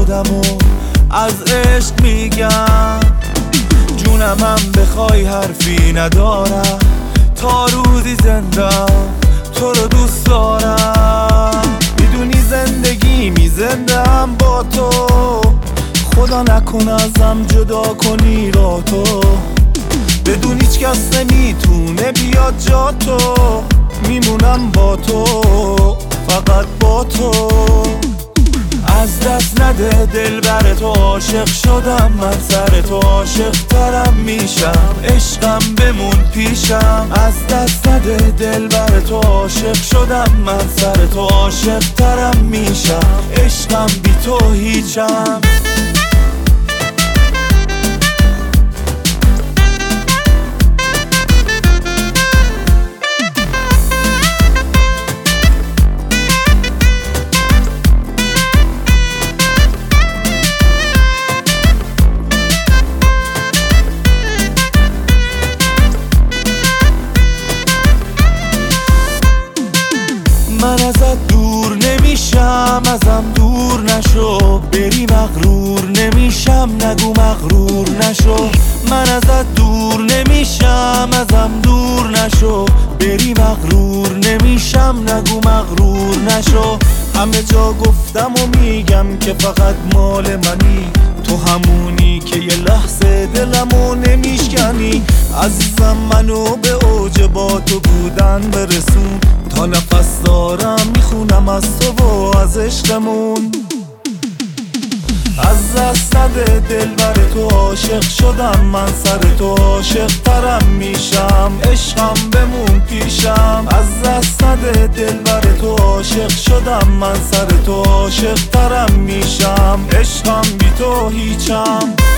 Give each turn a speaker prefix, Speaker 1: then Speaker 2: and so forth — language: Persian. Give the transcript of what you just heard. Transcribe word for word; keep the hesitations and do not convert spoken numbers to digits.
Speaker 1: خودم و از عشق میگم. جونمم بخوای حرفی ندارم، تا روزی زندم تو رو دوست دارم. میدونی زندگی میزندم با تو، خدا نکن ازم جدا کنی را تو. بدون هیچ کس نمیتونه بیاد جا تو، میمونم با تو، فقط با تو. از دست نده دل بر تو عاشق شدم من، سر تو عاشق ترم میشم، عشقم بمون پیشم. از دست نده دل بر تو عاشق شدم من، سر تو عاشق ترم میشم، عشقم بی تو هیچم. من ازت دور نمیشم، ازم دور نشو، بری مغرور نمیشم، نگو مغرور نشو. من ازت دور نمیشم، ازم دور نشو، بری مغرور نمیشم، نگو مغرور نشو. همه جا گفتم و میگم که فقط مال منی، تو همونی که یه لحظه دلمو نمیشکنی. عزیزم منو به اوج با تو بودن برسون، تا نفس دارم میخونم از تو و از عشقمون. از دست نده دل بر تو عاشق شدم من، سر تو عاشق ترم میشم، عشقم بمون پیشم. از دست نده دل بر تو عاشق شدم من، سر تو عاشق ترم میشم، عشقم بی تو هیچم.